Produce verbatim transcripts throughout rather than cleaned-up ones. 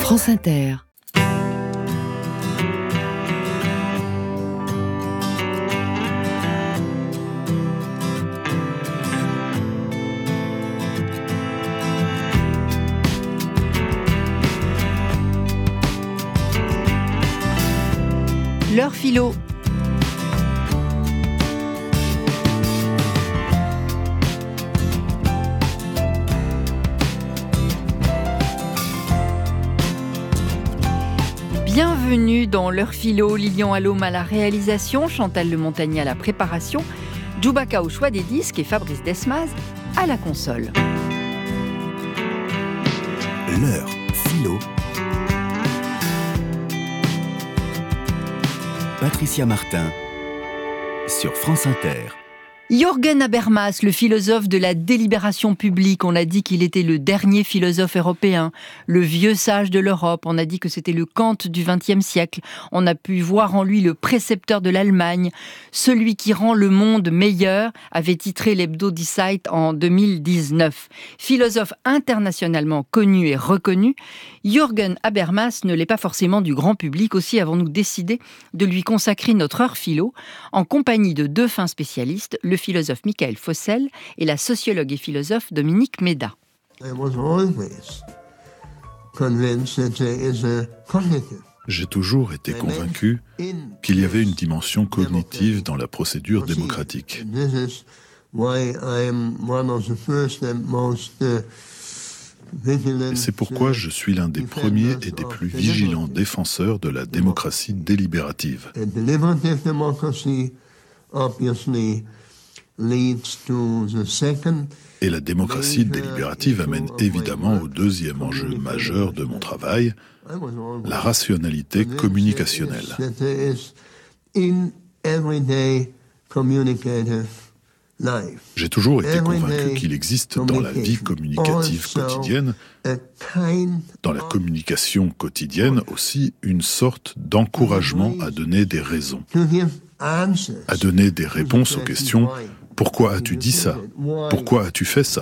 France Inter. L'heure philo. Bienvenue dans l'heure philo. Lilian Allôme à la réalisation, Chantal Le Montagnier à la préparation, Djoubaka au choix des disques et Fabrice Desmaz à la console. L'heure philo. Patricia Martin sur France Inter. Jürgen Habermas, le philosophe de la délibération publique, on a dit qu'il était le dernier philosophe européen, le vieux sage de l'Europe, on a dit que c'était le Kant du vingtième siècle, on a pu voir en lui le précepteur de l'Allemagne, celui qui rend le monde meilleur, avait titré l'hebdo Die Zeit en deux mille dix-neuf. Philosophe internationalement connu et reconnu, Jürgen Habermas ne l'est pas forcément du grand public, aussi avons-nous décidé de lui consacrer notre heure philo, en compagnie de deux fins spécialistes, le philosophe Michael Fossel et la sociologue et philosophe Dominique Méda. J'ai toujours été convaincu qu'il y avait une dimension cognitive dans la procédure démocratique. C'est pourquoi je suis l'un des premiers et des plus vigilants défenseurs de la démocratie délibérative. Et la démocratie délibérative amène évidemment au deuxième enjeu majeur de mon travail, la rationalité communicationnelle. J'ai toujours été convaincu qu'il existe dans la vie communicative quotidienne, dans la communication quotidienne aussi, une sorte d'encouragement à donner des raisons, à donner des réponses aux questions « Pourquoi as-tu dit ça ? Pourquoi as-tu fait ça ?»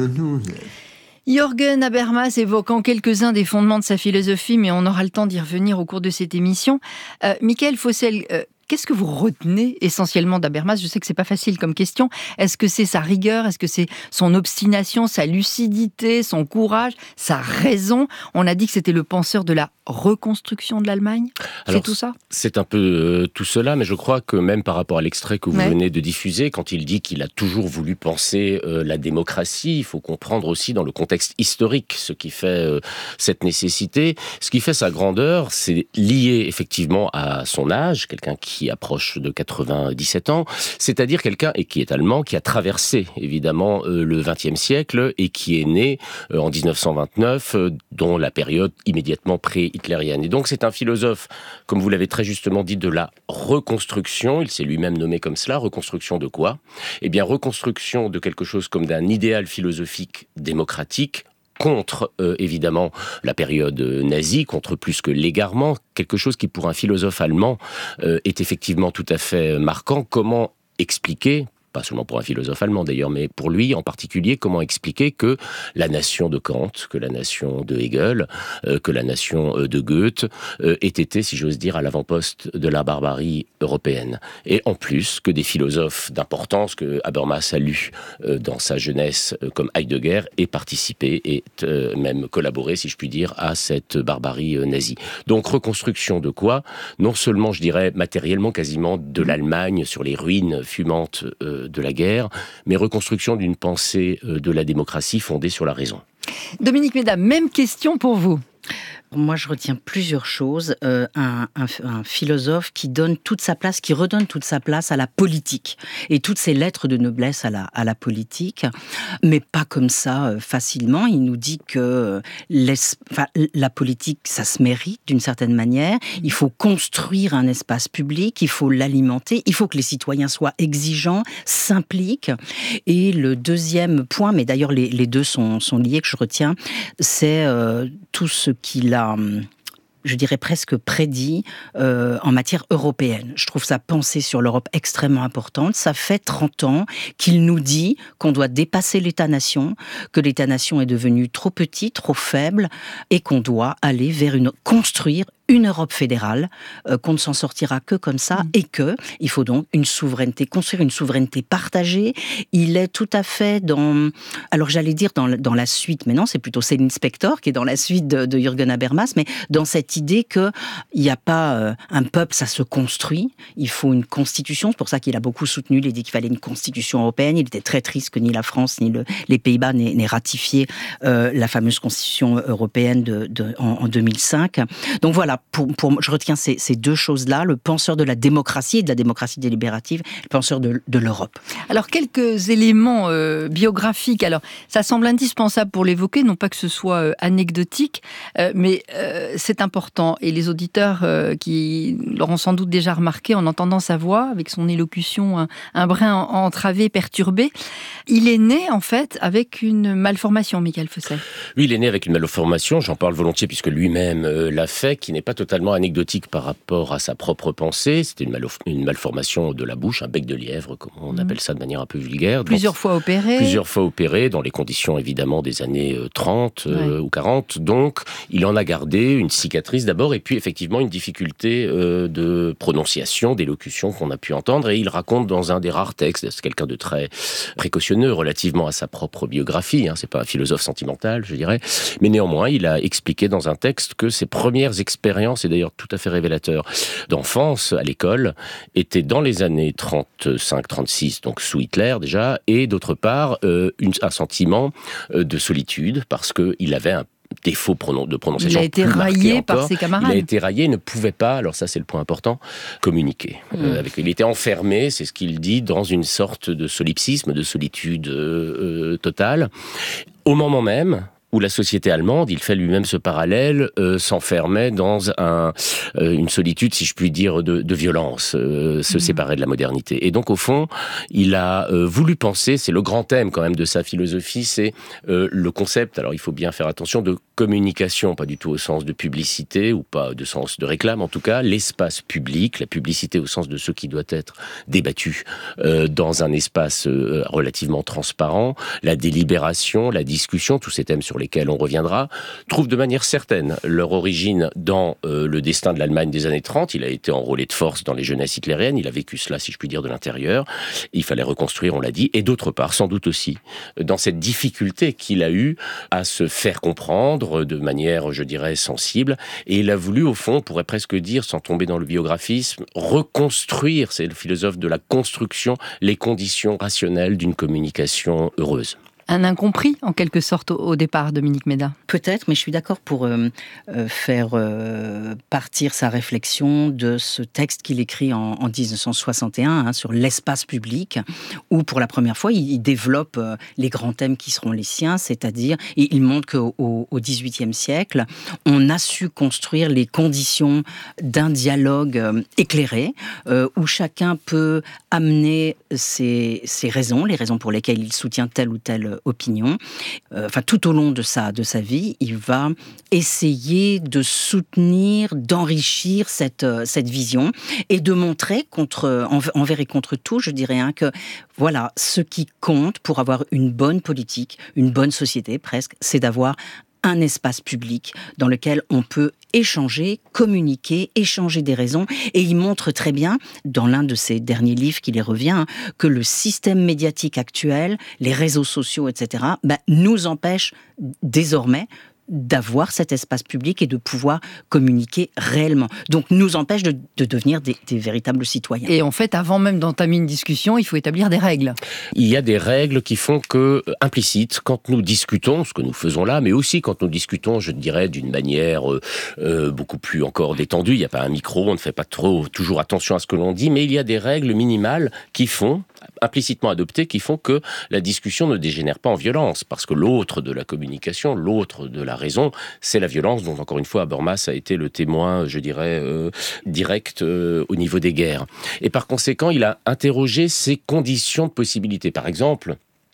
Jürgen Habermas évoquant quelques-uns des fondements de sa philosophie, mais on aura le temps d'y revenir au cours de cette émission. Euh, Michael Fossel, euh, qu'est-ce que vous retenez essentiellement d'Habermas ? Je sais que c'est pas facile comme question. Est-ce que c'est sa rigueur ? Est-ce que c'est son obstination, sa lucidité, son courage, sa raison ? On a dit que c'était le penseur de la reconstruction de l'Allemagne. C'est Alors, tout ça ? C'est un peu euh, tout cela, mais je crois que même par rapport à l'extrait que vous ouais. venez de diffuser, quand il dit qu'il a toujours voulu penser euh, la démocratie, il faut comprendre aussi dans le contexte historique ce qui fait euh, cette nécessité. Ce qui fait sa grandeur, c'est lié effectivement à son âge, quelqu'un qui approche de quatre-vingt-dix-sept ans, c'est-à-dire quelqu'un, et qui est allemand, qui a traversé évidemment euh, le vingtième siècle et qui est né euh, en dix-neuf cent vingt-neuf, euh, dont la période immédiatement pré-hitlérienne. Et donc c'est un philosophe, comme vous l'avez très justement dit, de la reconstruction, il s'est lui-même nommé comme cela, reconstruction de quoi ? Eh bien reconstruction de quelque chose comme d'un idéal philosophique démocratique, contre, euh, évidemment, la période nazie, contre plus que l'égarement, quelque chose qui, pour un philosophe allemand, euh, est effectivement tout à fait marquant. Comment expliquer, pas seulement pour un philosophe allemand d'ailleurs, mais pour lui en particulier, comment expliquer que la nation de Kant, que la nation de Hegel, euh, que la nation euh, de Goethe euh, ait été, si j'ose dire, à l'avant-poste de la barbarie européenne. Et en plus, que des philosophes d'importance que Habermas a lu euh, dans sa jeunesse, euh, comme Heidegger, aient participé et euh, même collaboré, si je puis dire, à cette barbarie euh, nazie. Donc reconstruction de quoi ? Non seulement, je dirais, matériellement quasiment de l'Allemagne sur les ruines fumantes euh, de la guerre, mais reconstruction d'une pensée de la démocratie fondée sur la raison. Dominique Méda, même question pour vous. Moi, je retiens plusieurs choses. Euh, un, un, un philosophe qui donne toute sa place, qui redonne toute sa place à la politique et toutes ses lettres de noblesse à la, à la politique, mais pas comme ça euh, facilement. Il nous dit que enfin, la politique, ça se mérite d'une certaine manière. Il faut construire un espace public, il faut l'alimenter, il faut que les citoyens soient exigeants, s'impliquent. Et le deuxième point, mais d'ailleurs les, les deux sont, sont liés, que je retiens, c'est euh, tout ce qu'il a je dirais presque prédit euh, en matière européenne. Je trouve sa pensée sur l'Europe extrêmement importante. Ça fait trente ans qu'il nous dit qu'on doit dépasser l'État-nation, que l'État-nation est devenu trop petit, trop faible, et qu'on doit aller vers une construire une Europe fédérale, euh, qu'on ne s'en sortira que comme ça, mmh. et que il faut donc une souveraineté, construire une souveraineté partagée. Il est tout à fait dans, alors j'allais dire dans, dans la suite, mais non, c'est plutôt Céline Spector qui est dans la suite de, de Jürgen Habermas, mais dans cette idée que il n'y a pas euh, un peuple, ça se construit. Il faut une constitution. C'est pour ça qu'il a beaucoup soutenu. Il a dit qu'il fallait une constitution européenne. Il était très triste que ni la France ni le, les Pays-Bas n'aient, n'aient ratifié euh, la fameuse constitution européenne de, de, en, en deux mille cinq. Donc voilà. Pour, pour, je retiens ces, ces deux choses-là, le penseur de la démocratie et de la démocratie délibérative, le penseur de, de l'Europe. Alors, quelques éléments euh, biographiques. Alors, ça semble indispensable pour l'évoquer, non pas que ce soit euh, anecdotique, euh, mais euh, c'est important. Et les auditeurs euh, qui l'auront sans doute déjà remarqué en entendant sa voix, avec son élocution un, un brin entravée, perturbée, il est né, en fait, avec une malformation, Michael Fosset. Oui, il est né avec une malformation, j'en parle volontiers puisque lui-même euh, l'a fait, qui n'est pas totalement anecdotique par rapport à sa propre pensée. C'était une, malf- une malformation de la bouche, un bec de lièvre, comme on mmh. appelle ça de manière un peu vulgaire. Plusieurs donc, fois opéré. Plusieurs fois opéré, dans les conditions évidemment des années trente euh, ouais. ou quarante. Donc, il en a gardé une cicatrice d'abord, et puis effectivement une difficulté euh, de prononciation, d'élocution qu'on a pu entendre. Et il raconte dans un des rares textes, c'est quelqu'un de très précautionneux relativement à sa propre biographie, hein, c'est pas un philosophe sentimental, je dirais, mais néanmoins, il a expliqué dans un texte que ses premières expériences, c'est d'ailleurs tout à fait révélateur, d'enfance à l'école, était dans les années trente-cinq trente-six, donc sous Hitler déjà, et d'autre part, euh, une, un sentiment de solitude, parce qu'il avait un défaut de prononciation. Il a été raillé par ses camarades. Il a été raillé, il ne pouvait pas, alors ça c'est le point important, communiquer. Mmh. Euh, avec, il était enfermé, c'est ce qu'il dit, dans une sorte de solipsisme, de solitude euh, euh, totale. Au moment même où la société allemande, il fait lui-même ce parallèle, euh, s'enfermait dans un, euh, une solitude, si je puis dire, de, de violence, euh, se mmh. séparer de la modernité. Et donc, au fond, il a euh, voulu penser, c'est le grand thème quand même de sa philosophie, c'est euh, le concept, alors il faut bien faire attention, de communication, pas du tout au sens de publicité, ou pas de sens de réclame, en tout cas, l'espace public, la publicité au sens de ce qui doit être débattu euh, dans un espace euh, relativement transparent, la délibération, la discussion, tous ces thèmes sur lesquels on reviendra, trouvent de manière certaine leur origine dans euh, le destin de l'Allemagne des années trente. Il a été enrôlé de force dans les jeunesses hitlériennes, il a vécu cela, si je puis dire, de l'intérieur. Il fallait reconstruire, on l'a dit, et d'autre part, sans doute aussi, dans cette difficulté qu'il a eue à se faire comprendre de manière, je dirais, sensible. Et il a voulu, au fond, on pourrait presque dire, sans tomber dans le biographisme, reconstruire, c'est le philosophe de la construction, les conditions rationnelles d'une communication heureuse. Un incompris, en quelque sorte, au départ, Dominique Méda. Peut-être, mais je suis d'accord pour euh, euh, faire euh, partir sa réflexion de ce texte qu'il écrit en, en dix-neuf cent soixante et un hein, sur l'espace public, où pour la première fois, il, il développe euh, les grands thèmes qui seront les siens, c'est-à-dire, et il montre qu'au au dix-huitième siècle, on a su construire les conditions d'un dialogue euh, éclairé, euh, où chacun peut amener ses, ses raisons, les raisons pour lesquelles il soutient telle ou telle opinion. Euh, enfin, tout au long de sa, de sa vie, il va essayer de soutenir, d'enrichir cette, cette vision et de montrer contre, envers et contre tout, je dirais, hein, que voilà, ce qui compte pour avoir une bonne politique, une bonne société presque, c'est d'avoir un espace public dans lequel on peut échanger, communiquer, échanger des raisons. Et il montre très bien, dans l'un de ses derniers livres qui les revient, que le système médiatique actuel, les réseaux sociaux, et cetera, bah, nous empêche désormais d'avoir cet espace public et de pouvoir communiquer réellement. Donc, nous empêche de, de devenir des, des véritables citoyens. Et en fait, avant même d'entamer une discussion, il faut établir des règles. Il y a des règles qui font que, implicites, quand nous discutons, ce que nous faisons là, mais aussi quand nous discutons, je dirais, d'une manière euh, beaucoup plus encore détendue, il n'y a pas un micro, on ne fait pas trop, toujours attention à ce que l'on dit, mais il y a des règles minimales qui font, implicitement adoptées, qui font que la discussion ne dégénère pas en violence, parce que l'autre de la communication, l'autre de la raison, c'est la violence dont, encore une fois, Habermas a été le témoin, je dirais, euh, direct euh, au niveau des guerres. Et par conséquent, il a interrogé ces conditions de possibilité. Par exemple,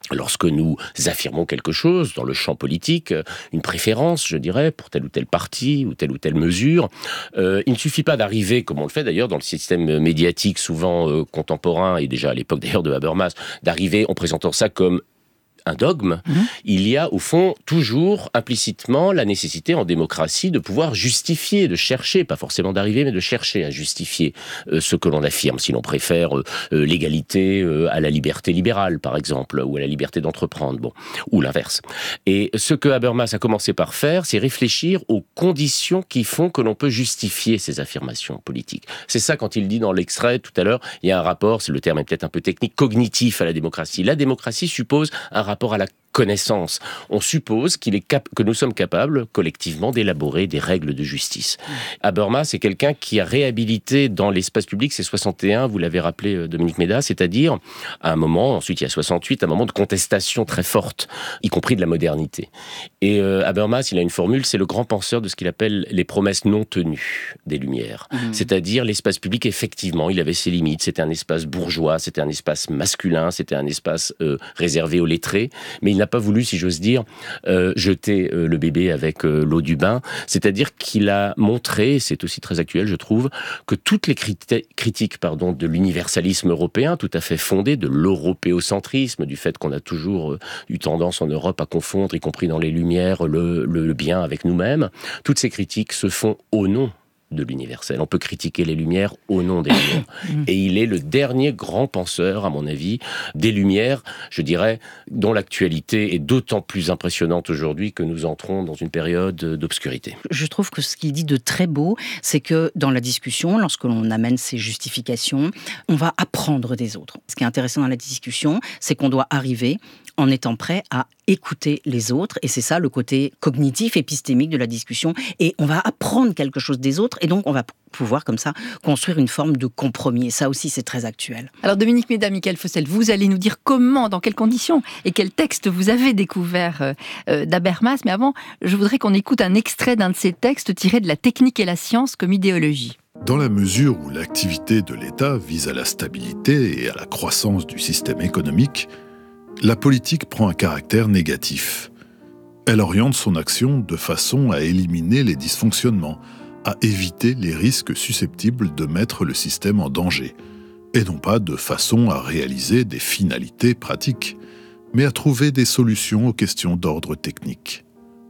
Lorsque nous affirmons quelque chose dans le champ politique, une préférence, je dirais, pour tel ou tel parti ou telle ou telle mesure, euh, il ne suffit pas d'arriver, comme on le fait d'ailleurs dans le système médiatique souvent euh, contemporain, et déjà à l'époque d'ailleurs de Habermas, d'arriver en présentant ça comme un dogme. Mmh. Il y a au fond toujours implicitement la nécessité en démocratie de pouvoir justifier, de chercher, pas forcément d'arriver, mais de chercher à justifier euh, ce que l'on affirme, si l'on préfère euh, euh, l'égalité euh, à la liberté libérale, par exemple, ou à la liberté d'entreprendre, bon, ou l'inverse. Et ce que Habermas a commencé par faire, c'est réfléchir aux conditions qui font que l'on peut justifier ces affirmations politiques. C'est ça quand il dit dans l'extrait tout à l'heure, il y a un rapport, c'est le terme est peut-être un peu technique, cognitif à la démocratie. La démocratie suppose un rapport rapport à la connaissance. On suppose qu'il est cap- que nous sommes capables, collectivement, d'élaborer des règles de justice. Mmh. Habermas, c'est quelqu'un qui a réhabilité dans l'espace public, c'est soixante et un, vous l'avez rappelé, Dominique Méda, c'est-à-dire, à un moment, ensuite il y a soixante-huit, un moment de contestation très forte, y compris de la modernité. Et euh, Habermas, il a une formule, c'est le grand penseur de ce qu'il appelle les promesses non tenues des Lumières. Mmh. C'est-à-dire, l'espace public, effectivement, il avait ses limites. C'était un espace bourgeois, c'était un espace masculin, c'était un espace euh, réservé aux lettrés, mais il n'a pas voulu, si j'ose dire, euh, jeter euh, le bébé avec euh, l'eau du bain. C'est-à-dire qu'il a montré, c'est aussi très actuel, je trouve, que toutes les criti- critiques pardon, de l'universalisme européen, tout à fait fondées, de l'européocentrisme, du fait qu'on a toujours euh, eu tendance en Europe à confondre, y compris dans les Lumières, le, le bien avec nous-mêmes, toutes ces critiques se font au nom de l'universel. On peut critiquer les Lumières au nom des Lumières. Et il est le dernier grand penseur, à mon avis, des Lumières, je dirais, dont l'actualité est d'autant plus impressionnante aujourd'hui que nous entrons dans une période d'obscurité. Je trouve que ce qu'il dit de très beau, c'est que dans la discussion, lorsque l'on amène ces justifications, on va apprendre des autres. Ce qui est intéressant dans la discussion, c'est qu'on doit arriver en étant prêt à écouter les autres, et c'est ça le côté cognitif, épistémique de la discussion, et on va apprendre quelque chose des autres, et donc on va pouvoir comme ça construire une forme de compromis, et ça aussi c'est très actuel. Alors Dominique Méda, Michael Fossel, vous allez nous dire comment, dans quelles conditions, et quel texte vous avez découvert euh, d'Habermas, mais avant, je voudrais qu'on écoute un extrait d'un de ces textes tiré de La technique et la science comme idéologie. Dans la mesure où l'activité de l'État vise à la stabilité et à la croissance du système économique, la politique prend un caractère négatif. Elle oriente son action de façon à éliminer les dysfonctionnements, à éviter les risques susceptibles de mettre le système en danger, et non pas de façon à réaliser des finalités pratiques, mais à trouver des solutions aux questions d'ordre technique.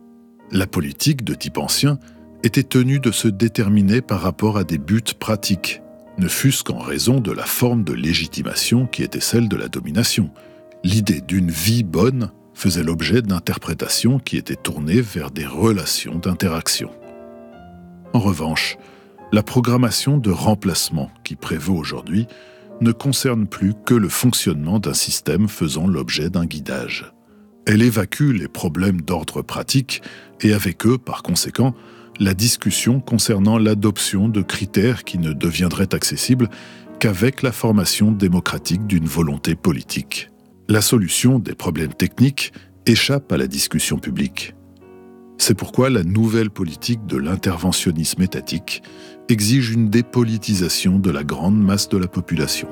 La politique de type ancien était tenue de se déterminer par rapport à des buts pratiques, ne fût-ce qu'en raison de la forme de légitimation qui était celle de la domination. L'idée d'une vie bonne faisait l'objet d'interprétations qui étaient tournées vers des relations d'interaction. En revanche, la programmation de remplacement qui prévaut aujourd'hui ne concerne plus que le fonctionnement d'un système faisant l'objet d'un guidage. Elle évacue les problèmes d'ordre pratique et avec eux, par conséquent, la discussion concernant l'adoption de critères qui ne deviendraient accessibles qu'avec la formation démocratique d'une volonté politique. La solution des problèmes techniques échappe à la discussion publique. C'est pourquoi la nouvelle politique de l'interventionnisme étatique exige une dépolitisation de la grande masse de la population.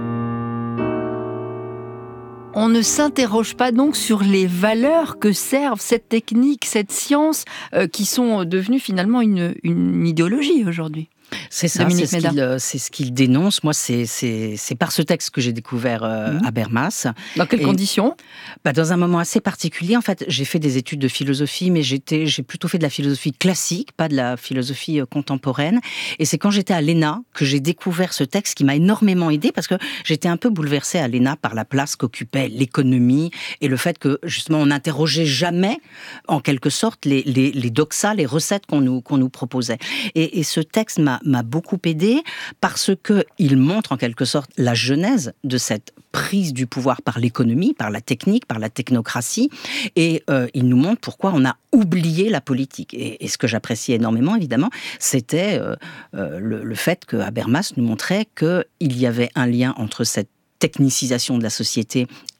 On ne s'interroge pas donc sur les valeurs que servent cette technique, cette science, euh, qui sont devenues finalement une, une idéologie aujourd'hui. C'est ça, c'est ce, qu'il, c'est ce qu'il dénonce. Moi, c'est, c'est, c'est par ce texte que j'ai découvert euh, mmh. Habermas. Dans quelles et, conditions ? bah, Dans un moment assez particulier. En fait, j'ai fait des études de philosophie, mais j'étais, j'ai plutôt fait de la philosophie classique, pas de la philosophie contemporaine. Et c'est quand j'étais à l'E N A que j'ai découvert ce texte qui m'a énormément aidée, parce que j'étais un peu bouleversée à l'E N A par la place qu'occupait l'économie et le fait que, justement, on n'interrogeait jamais, en quelque sorte, les, les, les doxas, les recettes qu'on nous, qu'on nous proposait. Et, et ce texte m'a m'a beaucoup aidé parce qu'il montre en quelque sorte la genèse de cette prise du pouvoir par l'économie, par la technique, par la technocratie, et euh, il nous montre pourquoi on a oublié la politique. Et, et ce que j'appréciais énormément, évidemment, c'était euh, euh, le, le fait que Habermas nous montrait qu'il y avait un lien entre cette technicisation de la société et la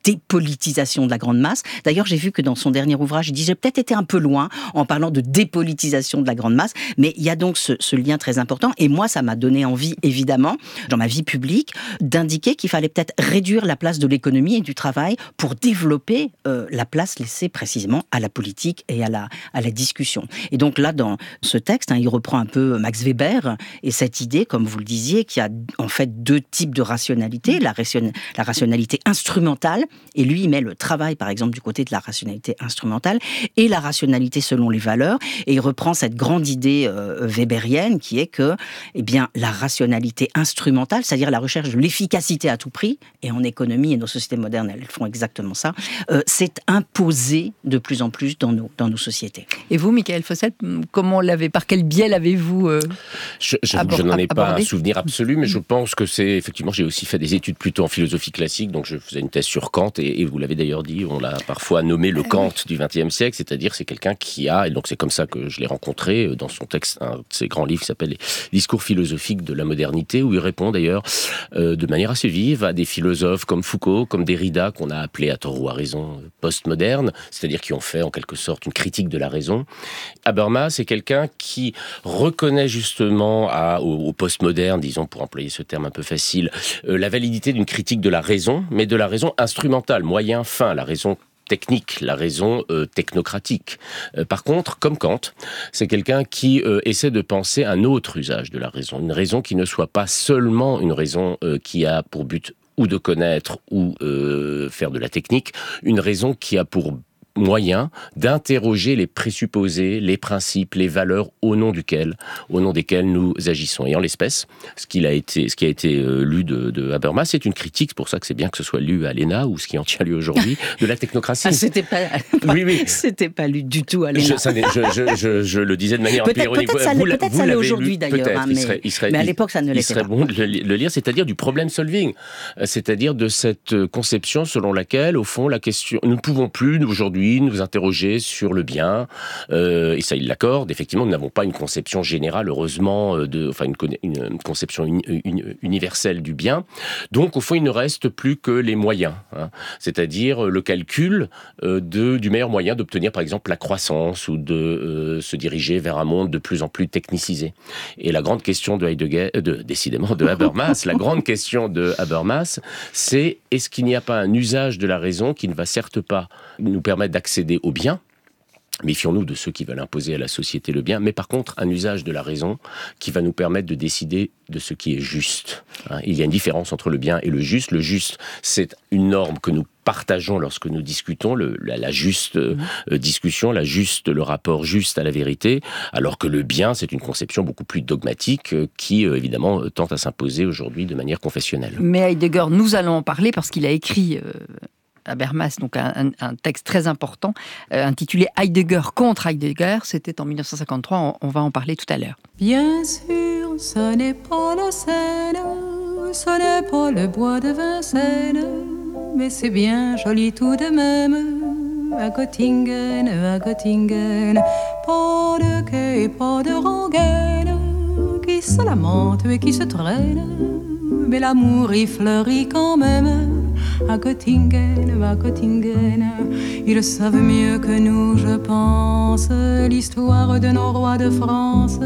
dépolitisation de la grande masse. D'ailleurs, j'ai vu que dans son dernier ouvrage, il dit « j'ai peut-être été un peu loin en parlant de dépolitisation de la grande masse », mais il y a donc ce, ce lien très important. Et moi, ça m'a donné envie, évidemment, dans ma vie publique, d'indiquer qu'il fallait peut-être réduire la place de l'économie et du travail pour développer euh, la place laissée précisément à la politique et à la, à la discussion. Et donc là, dans ce texte, hein, il reprend un peu Max Weber et cette idée, comme vous le disiez, qu'il y a en fait deux types de rationalité, la, ration- la rationalité instrumentale, et lui, il met le travail, par exemple, du côté de la rationalité instrumentale, et la rationalité selon les valeurs, et il reprend cette grande idée euh, weberienne qui est que, eh bien, la rationalité instrumentale, c'est-à-dire la recherche de l'efficacité à tout prix, et en économie, et nos sociétés modernes, elles font exactement ça, euh, c'est imposé de plus en plus dans nos, dans nos sociétés. Et vous, Michael Fossel, comment l'avez, par quel biais l'avez-vous euh, Je, je, abord, je n'en ai pas abordé. un souvenir absolu, mais je pense que c'est, effectivement, j'ai aussi fait des études plutôt en philosophie classique, donc je faisais une thèse sur Kant, et, et vous l'avez d'ailleurs dit, on l'a parfois nommé le Kant du vingtième siècle, c'est-à-dire c'est quelqu'un qui a, et donc c'est comme ça que je l'ai rencontré dans son texte, un de ses grands livres qui s'appelle Les discours philosophiques de la modernité, où il répond d'ailleurs euh, de manière assez vive à des philosophes comme Foucault, comme Derrida, qu'on a appelé à tort ou à raison postmoderne, c'est-à-dire qui ont fait en quelque sorte une critique de la raison. Habermas, c'est quelqu'un qui reconnaît justement à, au, au postmoderne, disons pour employer ce terme un peu facile, euh, la validité d'une critique de la raison, mais de la raison instrumentale, moyen, fin, la raison technique, la raison euh, technocratique. Euh, par contre, comme Kant, c'est quelqu'un qui euh, essaie de penser un autre usage de la raison, une raison qui ne soit pas seulement une raison euh, qui a pour but ou de connaître ou euh, faire de la technique, une raison qui a pour moyen d'interroger les présupposés, les principes, les valeurs au nom duquel, au nom desquels nous agissons. Et en l'espèce, ce, qu'il a été, ce qui a été euh, lu de, de Habermas, c'est une critique, c'est pour ça que c'est bien que ce soit lu à l'E N A, ou ce qui en tient lieu aujourd'hui, de la technocratie. Ah, c'était pas, oui, oui. C'était pas lu du tout à l'E N A. Je, ça je, je, je, je le disais de manière peut-être, ironique. Peut-être ça, vous, peut-être vous ça l'est l'avez aujourd'hui lu, d'ailleurs, hein, mais, il serait, il serait, mais à l'époque ça ne l'était il serait pas. bon de le, le lire, c'est-à-dire du problem solving, c'est-à-dire de cette conception selon laquelle, au fond, la question, nous ne pouvons plus aujourd'hui nous interroger sur le bien, euh, et ça il l'accorde, effectivement nous n'avons pas une conception générale, heureusement, de, enfin une, une, une conception une, une, universelle du bien, donc au fond il ne reste plus que les moyens, hein, c'est-à-dire le calcul euh, de, du meilleur moyen d'obtenir par exemple la croissance ou de euh, se diriger vers un monde de plus en plus technicisé. Et la grande question de Heidegger, de, décidément de Habermas, la grande question de Habermas, c'est est-ce qu'il n'y a pas un usage de la raison qui ne va certes pas nous permettre d'accéder au bien, méfions-nous de ceux qui veulent imposer à la société le bien, mais par contre, un usage de la raison qui va nous permettre de décider de ce qui est juste. Hein, il y a une différence entre le bien et le juste. Le juste, c'est une norme que nous partageons lorsque nous discutons, le, la, la juste euh, discussion, la juste, le rapport juste à la vérité, alors que le bien, c'est une conception beaucoup plus dogmatique euh, qui, euh, évidemment, euh, tente à s'imposer aujourd'hui de manière confessionnelle. Mais Heidegger, nous allons en parler parce qu'il a écrit... Euh... Habermas, donc un, un, un texte très important, euh, intitulé Heidegger contre Heidegger, c'était en mille neuf cent cinquante-trois, on, on va en parler tout à l'heure. Bien sûr, ce n'est pas la Seine, ce n'est pas le bois de Vincennes, mais c'est bien joli tout de même, à Göttingen, à Göttingen, pas de quai et pas de rengaine, qui se lamente et qui se traîne, mais l'amour y fleurit quand même. À Göttingen, à Göttingen, ils savent mieux que nous, je pense, l'histoire de nos rois de France,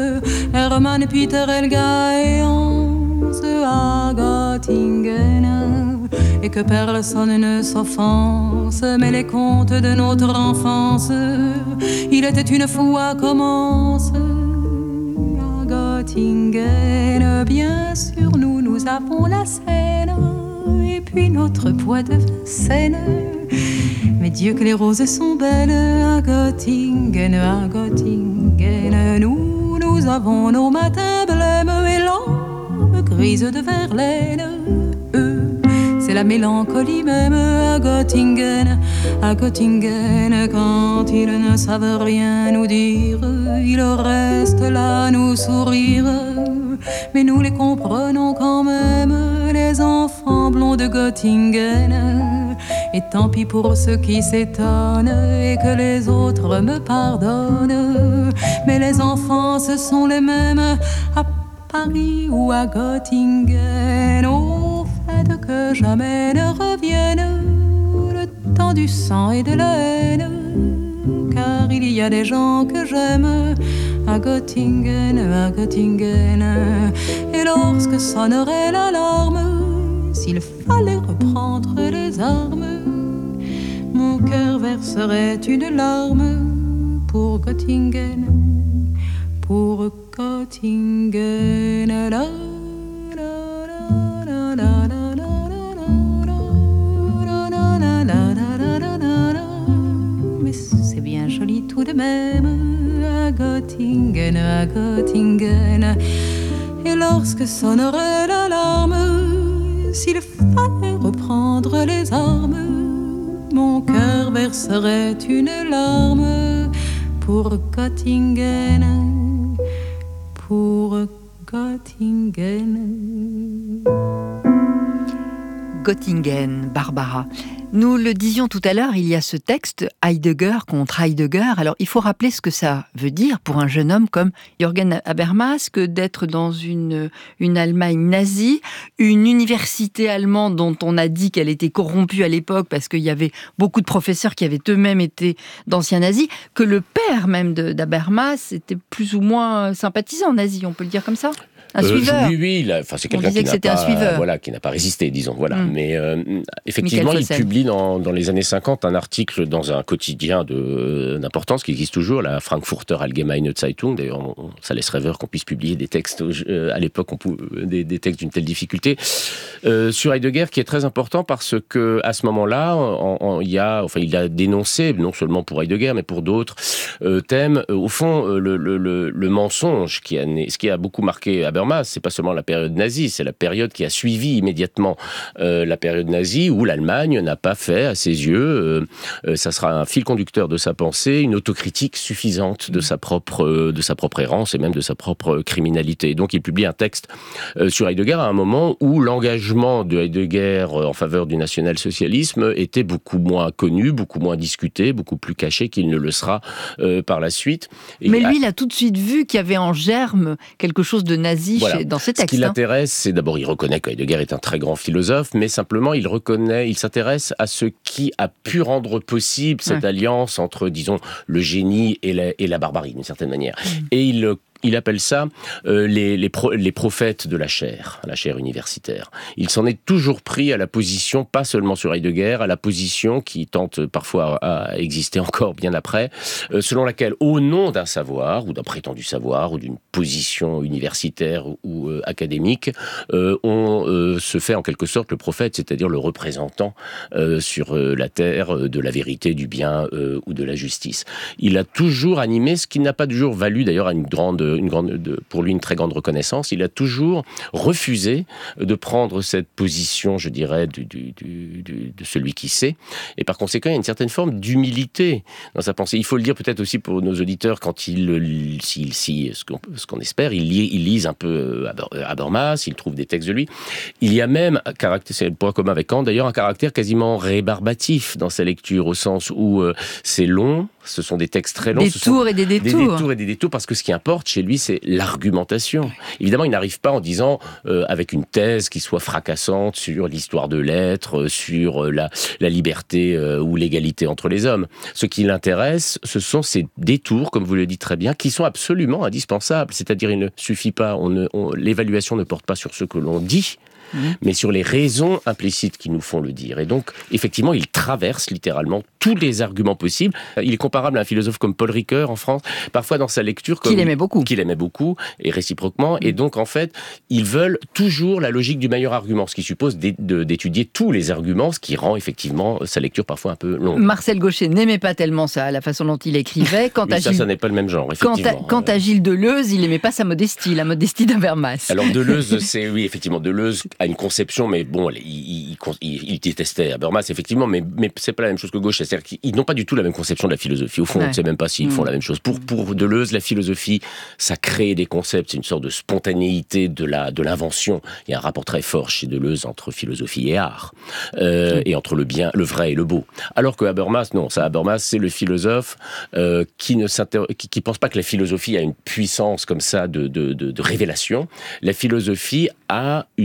Hermann, Peter, Helga et Hans, à Göttingen, et que personne ne s'offense, mais les contes de notre enfance, il était une fois commence. À Göttingen, bien sûr, nous, nous avons la Seine, et puis notre bois de Vincennes. Mais Dieu que les roses sont belles à Göttingen, à Göttingen. Nous, nous avons nos matins blêmes et l'âme grise de Verlaine. Eux, c'est la mélancolie même à Göttingen, à Göttingen. Quand ils ne savent rien nous dire, ils restent là à nous sourire. Mais nous les comprenons quand même, les enfants blonds de Göttingen. Et tant pis pour ceux qui s'étonnent et que les autres me pardonnent. Mais les enfants, ce sont les mêmes à Paris ou à Göttingen. Au fait que jamais ne reviennent temps du sang et de la haine, car il y a des gens que j'aime à Göttingen, à Göttingen. Et lorsque sonnerait l'alarme, s'il fallait reprendre les armes, mon cœur verserait une larme pour Göttingen, pour Göttingen. La, la, la, la, la, la. Joli tout de même à Göttingen, à Göttingen. Et lorsque sonnerait l'alarme, s'il fallait reprendre les armes, mon cœur verserait une larme pour Göttingen, pour Göttingen. Göttingen, Barbara. Nous le disions tout à l'heure, il y a ce texte Heidegger contre Heidegger. Alors, il faut rappeler ce que ça veut dire pour un jeune homme comme Jürgen Habermas que d'être dans une, une Allemagne nazie, une université allemande dont on a dit qu'elle était corrompue à l'époque parce qu'il y avait beaucoup de professeurs qui avaient eux-mêmes été d'anciens nazis, que le père même de, d'Habermas était plus ou moins sympathisant nazi, on peut le dire comme ça ? Un Euh, suiveur. oui, oui, il a, enfin, c'est quelqu'un qui n'a pas, voilà, qui n'a pas résisté, disons, voilà. Mm. Mais euh, effectivement, il publie dans, dans les années cinquante un article dans un quotidien de d'importance qui existe toujours, la Frankfurter Allgemeine Zeitung. D'ailleurs, on, ça laisse rêveur qu'on puisse publier des textes euh, à l'époque, on pouvait, des, des textes d'une telle difficulté euh, sur Heidegger, qui est très important parce que à ce moment-là, en, en, il y a, enfin, il a dénoncé non seulement pour Heidegger, mais pour d'autres euh, thèmes. Euh, au fond, euh, le, le, le, le mensonge qui a, ce qui a beaucoup marqué Habermas, c'est pas seulement la période nazie, c'est la période qui a suivi immédiatement euh, la période nazie, où l'Allemagne n'a pas fait, à ses yeux, euh, euh, ça sera un fil conducteur de sa pensée, une autocritique suffisante de sa propre, euh, de sa propre errance et même de sa propre criminalité. Donc il publie un texte euh, sur Heidegger à un moment où l'engagement de Heidegger euh, en faveur du national-socialisme était beaucoup moins connu, beaucoup moins discuté, beaucoup plus caché qu'il ne le sera euh, par la suite. Et Mais lui, il a tout de suite vu qu'il y avait en germe quelque chose de nazi. Voilà. Dans ces textes, ce qui hein. l'intéresse, c'est d'abord, il reconnaît que Heidegger est un très grand philosophe, mais simplement, il reconnaît, il s'intéresse à ce qui a pu rendre possible cette ouais. alliance entre, disons, le génie et la, et la barbarie, d'une certaine manière. Mmh. Et il Il appelle ça euh, les, les, pro, les prophètes de la chair, la chair universitaire. Il s'en est toujours pris à la position, pas seulement sur Heidegger, à la position qui tente parfois à exister encore bien après, euh, selon laquelle, au nom d'un savoir, ou d'un prétendu savoir, ou d'une position universitaire ou, ou euh, académique, euh, on euh, se fait en quelque sorte le prophète, c'est-à-dire le représentant euh, sur euh, la terre euh, de la vérité, du bien euh, ou de la justice. Il a toujours animé, ce qui n'a pas toujours valu d'ailleurs à une grande Une grande, de, pour lui une très grande reconnaissance. Il a toujours refusé de prendre cette position, je dirais, du, du, du, du, de celui qui sait. Et par conséquent, il y a une certaine forme d'humilité dans sa pensée. Il faut le dire peut-être aussi pour nos auditeurs, quand ils, s'ils, si, ce, qu'on, ce qu'on espère, ils, lis, ils lisent un peu Habermas, ils trouvent des textes de lui. Il y a même, un caractère, c'est le point commun avec Kant d'ailleurs, un caractère quasiment rébarbatif dans sa lecture, au sens où euh, c'est long, ce sont des textes très longs. Des tours et des détours. Des détours et des détours, parce que ce qui importe chez lui, c'est l'argumentation. Évidemment, il n'arrive pas en disant, euh, avec une thèse qui soit fracassante sur l'histoire de l'être, sur euh, la, la liberté euh, ou l'égalité entre les hommes. Ce qui l'intéresse, ce sont ces détours, comme vous le dites très bien, qui sont absolument indispensables. C'est-à-dire, il ne suffit pas, on ne, on, l'évaluation ne porte pas sur ce que l'on dit, Mmh. mais sur les raisons implicites qui nous font le dire. Et donc, effectivement, il traverse littéralement tous les arguments possibles. Il est comparable à un philosophe comme Paul Ricoeur en France, parfois dans sa lecture... Comme, qu'il aimait beaucoup. Qu'il aimait beaucoup, et réciproquement. Mmh. Et donc, en fait, ils veulent toujours la logique du meilleur argument, ce qui suppose d'é- de, d'étudier tous les arguments, ce qui rend effectivement sa lecture parfois un peu longue. Marcel Gauchet n'aimait pas tellement ça, la façon dont il écrivait. Quant oui, à ça, Gilles... ça n'est pas le même genre, effectivement. Quant à, quant à Gilles Deleuze, il n'aimait pas sa modestie, la modestie d'Habermas. Alors, Deleuze, c'est... Oui, effectivement, Deleuze a une conception, mais bon, il, il, il, il détestait Habermas, effectivement, mais, mais c'est pas la même chose que Gauchet. C'est-à-dire qu'ils n'ont pas du tout la même conception de la philosophie. Au fond, ouais. on ne sait même pas s'ils mmh. font la même chose. Pour, pour Deleuze, la philosophie, ça crée des concepts, c'est une sorte de spontanéité de, la, de l'invention. Il y a un rapport très fort chez Deleuze entre philosophie et art, euh, mmh. et entre le bien, le vrai et le beau. Alors que Habermas, non, ça, Habermas, c'est le philosophe euh, qui ne qui, qui pense pas que la philosophie a une puissance comme ça de, de, de, de révélation. La philosophie a une dimension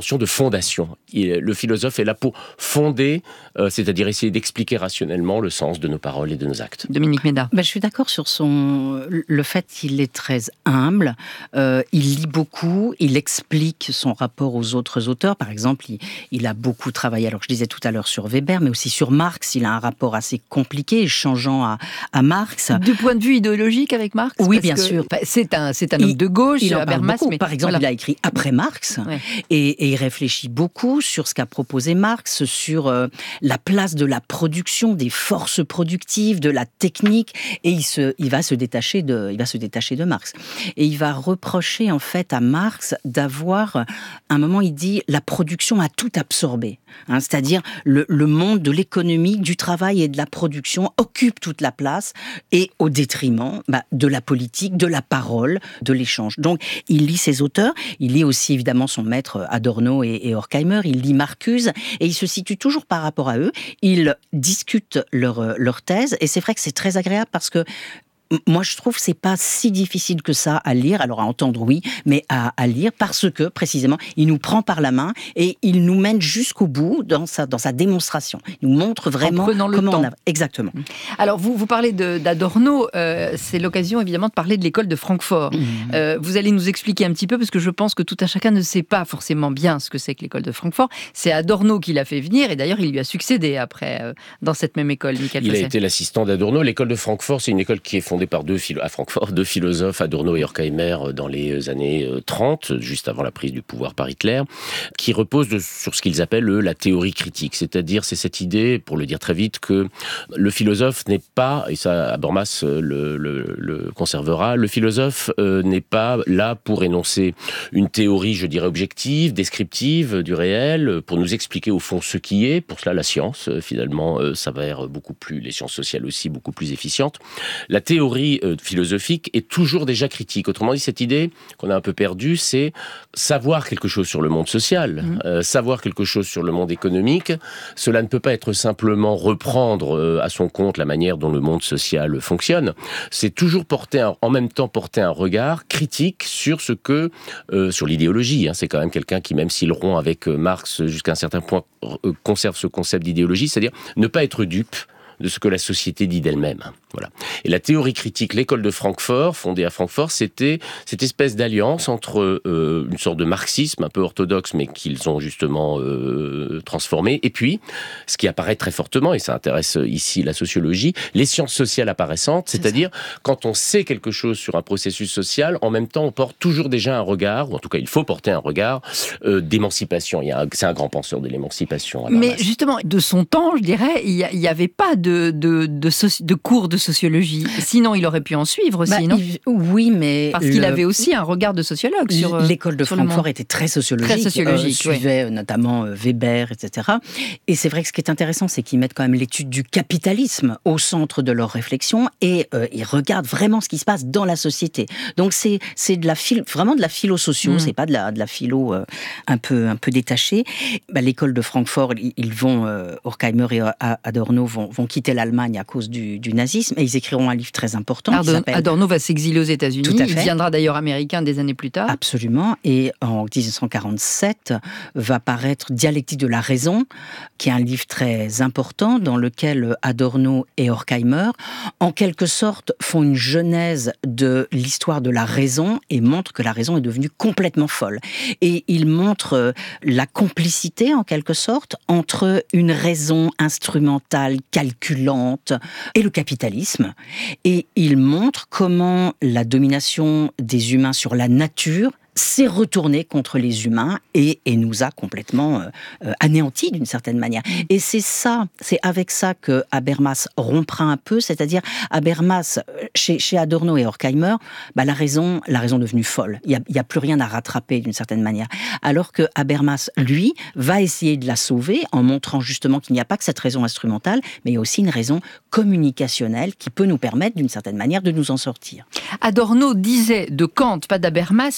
dimension de fondation. Il, le philosophe est là pour fonder, euh, c'est-à-dire essayer d'expliquer rationnellement le sens de nos paroles et de nos actes. Dominique Méda. Ben, je suis d'accord sur son... le fait qu'il est très humble, euh, il lit beaucoup, il explique son rapport aux autres auteurs. Par exemple, il, il a beaucoup travaillé, alors je disais tout à l'heure sur Weber, mais aussi sur Marx. Il a un rapport assez compliqué, changeant à, à Marx. Du point de vue idéologique avec Marx? Oui, bien sûr. C'est un, c'est un homme il, de gauche, il en Habermas. Beaucoup. Mais Par exemple, voilà. il a écrit après Marx, ouais. et, et il réfléchit beaucoup sur ce qu'a proposé Marx, sur euh, la place de la production, des forces productives, de la technique, et il, se, il, va se détacher de, il va se détacher de Marx. Et il va reprocher en fait à Marx d'avoir, à un moment il dit, la production a tout absorbé. Hein, c'est-à-dire le, le monde de l'économie, du travail et de la production occupe toute la place, et au détriment bah, de la politique, de la parole, de l'échange. Donc il lit ses auteurs, il lit aussi évidemment son maître Adorno et, et Horkheimer, il lit Marcuse, et il se situe toujours par rapport à eux, il discute leur, leur thèse, et c'est vrai que c'est très agréable parce que moi, je trouve que c'est pas si difficile que ça à lire, alors à entendre, oui, mais à, à lire, parce que, précisément, il nous prend par la main et il nous mène jusqu'au bout dans sa, dans sa démonstration. Il nous montre vraiment en le comment temps. on a... Exactement. Alors, vous, vous parlez de, d'Adorno, euh, c'est l'occasion, évidemment, de parler de l'école de Francfort. Mmh. Euh, vous allez nous expliquer un petit peu, parce que je pense que tout un chacun ne sait pas forcément bien ce que c'est que l'école de Francfort. C'est Adorno qui l'a fait venir, et d'ailleurs, il lui a succédé après, euh, dans cette même école, Michael Il Fosset. a été l'assistant d'Adorno. L'école de Francfort, c'est une école qui est fondée par deux philo- à Francfort, deux philosophes, Adorno et Horkheimer, dans les années trente, juste avant la prise du pouvoir par Hitler, qui repose de, sur ce qu'ils appellent, eux, la théorie critique. C'est-à-dire, c'est cette idée, pour le dire très vite, que le philosophe n'est pas, et ça, Habermas le, le, le conservera, le philosophe euh, n'est pas là pour énoncer une théorie, je dirais, objective, descriptive du réel, pour nous expliquer au fond ce qui est. Pour cela, la science, finalement, euh, s'avère beaucoup plus, les sciences sociales aussi, beaucoup plus efficientes. La théorie euh, philosophique est toujours déjà critique. Autrement dit, cette idée qu'on a un peu perdue, c'est savoir quelque chose sur le monde social, mmh. euh, savoir quelque chose sur le monde économique. Cela ne peut pas être simplement reprendre euh, à son compte la manière dont le monde social fonctionne. C'est toujours porter un, en même temps porter un regard critique sur ce que, euh, sur l'idéologie. Hein. C'est quand même quelqu'un qui, même s'il rompt avec euh, Marx jusqu'à un certain point, euh, conserve ce concept d'idéologie, c'est-à-dire ne pas être dupe de ce que la société dit d'elle-même. Voilà. Et la théorie critique, l'école de Francfort, fondée à Francfort, c'était cette espèce d'alliance entre euh, une sorte de marxisme un peu orthodoxe, mais qu'ils ont justement euh, transformé, et puis, ce qui apparaît très fortement, et ça intéresse ici la sociologie, les sciences sociales apparaissantes, c'est-à-dire quand on sait quelque chose sur un processus social, en même temps on porte toujours déjà un regard, ou en tout cas il faut porter un regard euh, d'émancipation. Il y a un, c'est un grand penseur de l'émancipation. Mais justement, de son temps, je dirais, il n'y avait pas de, de, de, soci, de cours de sociologie. Sinon, il aurait pu en suivre aussi, bah, non il, Oui, mais... Parce le... qu'il avait aussi un regard de sociologue sur l'école de sur Francfort était très sociologique. Très sociologique, euh, suivait oui. notamment euh, Weber, et cetera. Et c'est vrai que ce qui est intéressant, c'est qu'ils mettent quand même l'étude du capitalisme au centre de leur réflexion et euh, ils regardent vraiment ce qui se passe dans la société. Donc c'est, c'est de la philo, vraiment de la philo-socio, mmh. c'est pas de la, de la philo euh, un, peu, un peu détachée. Bah, l'école de Francfort, ils, ils vont, euh, Horkheimer et Adorno vont, vont quitter l'Allemagne à cause du, du nazisme et ils écriront un livre très important. Adorno, qui s'appelle... Adorno va s'exiler aux États-Unis. Tout à fait. Il deviendra d'ailleurs américain des années plus tard. Absolument. Et en dix-neuf cent quarante-sept va paraître Dialectique de la raison, qui est un livre très important dans lequel Adorno et Horkheimer, en quelque sorte, font une genèse de l'histoire de la raison et montrent que la raison est devenue complètement folle. Et ils montrent la complicité, en quelque sorte, entre une raison instrumentale, calculante, et le capitalisme. Et ils montrent comment la domination des humains sur la nature s'est retourné contre les humains et, et nous a complètement euh, anéantis d'une certaine manière. Et c'est ça, c'est avec ça que Habermas rompra un peu, c'est-à-dire Habermas, chez, chez Adorno et Horkheimer, bah, la raison, la raison est devenue folle. Il n'y a, il y a plus rien à rattraper d'une certaine manière. Alors que Habermas, lui, va essayer de la sauver en montrant justement qu'il n'y a pas que cette raison instrumentale, mais il y a aussi une raison communicationnelle qui peut nous permettre d'une certaine manière de nous en sortir. Adorno disait de Kant, pas d'Habermas, mais le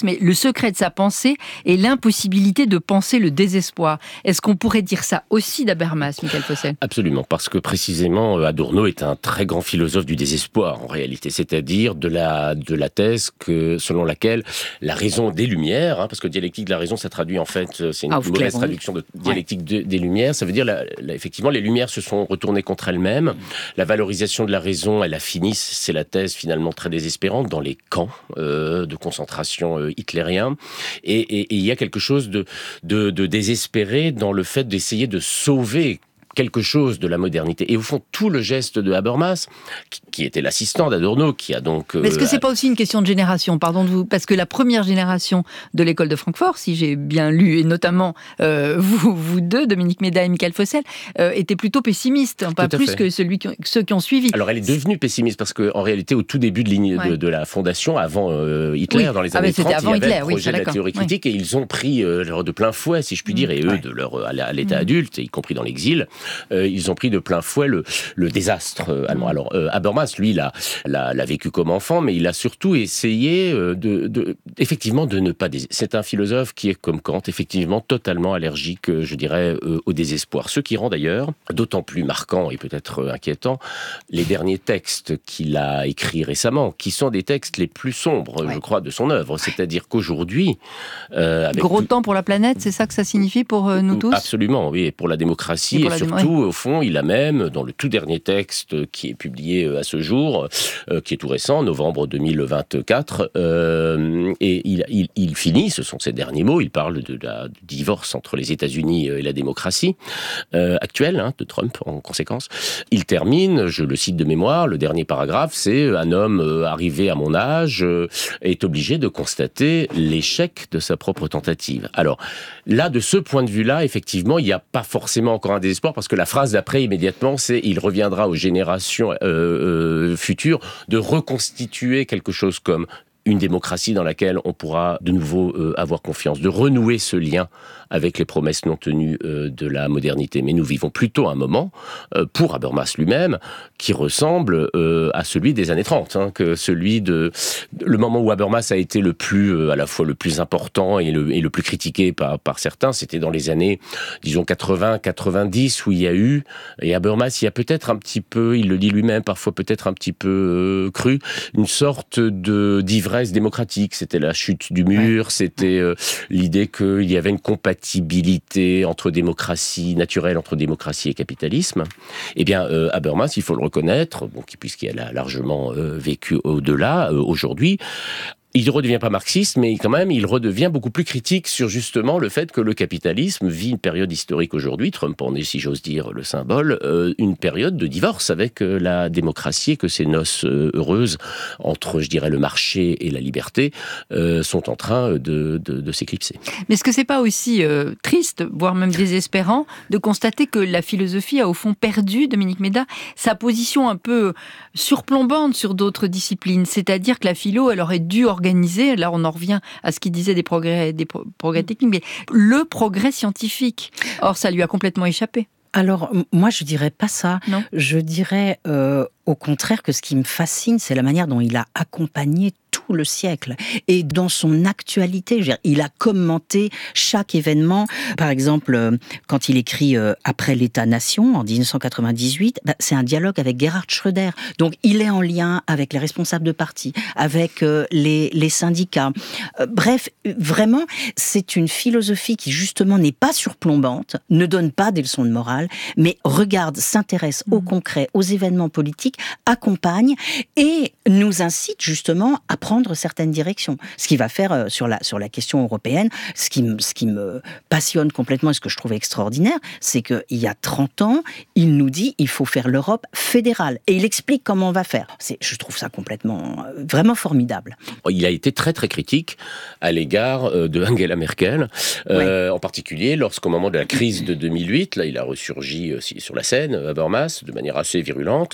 secret de sa pensée et l'impossibilité de penser le désespoir. Est-ce qu'on pourrait dire ça aussi d'Habermas, Michael Fossel ? Absolument, parce que précisément Adorno est un très grand philosophe du désespoir en réalité, c'est-à-dire de la, de la thèse que, selon laquelle la raison des Lumières, hein, parce que dialectique de la raison, ça traduit en fait, c'est une ah, mauvaise clair, traduction de dialectique ouais. de, des Lumières, ça veut dire la, la, effectivement les Lumières se sont retournées contre elles-mêmes, mmh. la valorisation de la raison, elle a fini, c'est la thèse finalement très désespérante dans les camps euh, de concentration euh, hitlériens, et, et, et il y a quelque chose de, de, de désespéré dans le fait d'essayer de sauver quelque chose de la modernité. Et au fond, tout le geste de Habermas, qui, qui était l'assistant d'Adorno, qui a donc... Euh, Mais est-ce que c'est pas aussi une question de génération, pardon de vous, parce que la première génération de l'école de Francfort, si j'ai bien lu, et notamment euh, vous, vous deux, Dominique Méda et Michael Fossel, euh, était plutôt pessimiste, hein, pas plus fait. que celui qui, ceux qui ont suivi. Alors elle est devenue pessimiste, parce qu'en réalité, au tout début de, ligne, ouais. de, de la fondation, avant euh, Hitler, oui. dans les années ah, trente, il y avait Hitler, le projet oui, de la théorie critique, oui. et ils ont pris euh, de plein fouet, si je puis dire, et eux, ouais. de leur, à l'état mmh. adulte, y compris dans l'exil, euh, ils ont pris de plein fouet le, le désastre euh, allemand. Alors, euh, Habermas, lui, l'a, l'a, l'a vécu comme enfant, mais il a surtout essayé euh, de, de, effectivement, de ne pas... Dés... C'est un philosophe qui est, comme Kant, effectivement, totalement allergique, euh, je dirais, euh, au désespoir. Ce qui rend d'ailleurs d'autant plus marquant et peut-être euh, inquiétant les derniers textes qu'il a écrits récemment, qui sont des textes les plus sombres, ouais. je crois, de son œuvre. C'est-à-dire qu'aujourd'hui... Euh, avec Gros tout... temps pour la planète, c'est ça que ça signifie pour euh, nous tous ? Absolument, oui, et pour la démocratie, et, pour et la surtout, démo... au fond, il a même, dans le tout dernier texte qui est publié à ce jour, euh, qui est tout récent, novembre deux mille vingt-quatre, euh, et il, il, il finit, ce sont ses derniers mots, il parle de la, du divorce entre les États-Unis et la démocratie euh, actuelle, hein, de Trump en conséquence. Il termine, je le cite de mémoire, le dernier paragraphe, c'est « Un homme euh, arrivé à mon âge euh, est obligé de constater l'échec de sa propre tentative ». Alors là, de ce point de vue-là, effectivement, il n'y a pas forcément encore un désespoir, parce que la phrase d'après, immédiatement, c'est « il reviendra aux générations euh, euh, futures de reconstituer quelque chose comme une démocratie dans laquelle on pourra de nouveau euh, avoir confiance, de renouer ce lien avec les promesses non tenues euh, de la modernité. Mais nous vivons plutôt un moment, euh, pour Habermas lui-même, qui ressemble euh, à celui des années trente, hein, que celui de... Le moment où Habermas a été le plus, euh, à la fois le plus important et le, et le plus critiqué par, par certains, c'était dans les années, disons, quatre-vingts quatre-vingt-dix, où il y a eu, et Habermas, il y a peut-être un petit peu, il le dit lui-même, parfois peut-être un petit peu euh, cru, une sorte de, d'ivresse démocratique. C'était la chute du mur, ouais. c'était euh, l'idée qu'il y avait une compatibilité entre démocratie naturelle, entre démocratie et capitalisme. Eh bien, euh, Habermas, il faut le reconnaître, bon, puisqu'il a largement euh, vécu au-delà, euh, aujourd'hui, il ne redevient pas marxiste, mais quand même, il redevient beaucoup plus critique sur justement le fait que le capitalisme vit une période historique aujourd'hui, Trump en est, si j'ose dire, le symbole, euh, une période de divorce avec euh, la démocratie, et que ces noces euh, heureuses entre, je dirais, le marché et la liberté euh, sont en train de, de, de s'éclipser. Mais est-ce que c'est pas aussi euh, triste, voire même désespérant, de constater que la philosophie a au fond perdu, Dominique Méda, sa position un peu surplombante sur d'autres disciplines, c'est-à-dire que la philo, elle aurait dû organiser Organisé, là on en revient à ce qu'il disait des progrès, des pro- progrès techniques, mais le progrès scientifique. Or, ça lui a complètement échappé. Alors, moi, je dirais pas ça. Non. Je dirais, euh, au contraire, que ce qui me fascine, c'est la manière dont il a accompagné tout le siècle. Et dans son actualité, je veux dire, il a commenté chaque événement. Par exemple, quand il écrit euh, Après l'État-nation, en dix-neuf cent quatre-vingt-dix-huit, bah, c'est un dialogue avec Gerhard Schröder. Donc, il est en lien avec les responsables de parti, avec euh, les, les syndicats. Euh, bref, vraiment, c'est une philosophie qui, justement, n'est pas surplombante, ne donne pas des leçons de morale, mais regarde, s'intéresse mmh. au concret, aux événements politiques, accompagne et nous incite, justement, à prendre certaines directions. Ce qui va faire euh, sur, la, sur la question européenne, ce qui, ce qui me passionne complètement et ce que je trouve extraordinaire, c'est qu'il y a trente ans, il nous dit il faut faire l'Europe fédérale. Et il explique comment on va faire. C'est, je trouve ça complètement, euh, vraiment formidable. Il a été très très critique à l'égard euh, de Angela Merkel, euh, oui. en particulier lorsqu'au moment de la crise de deux mille huit, là il a ressurgi euh, sur la scène, Habermas, de manière assez virulente. C'est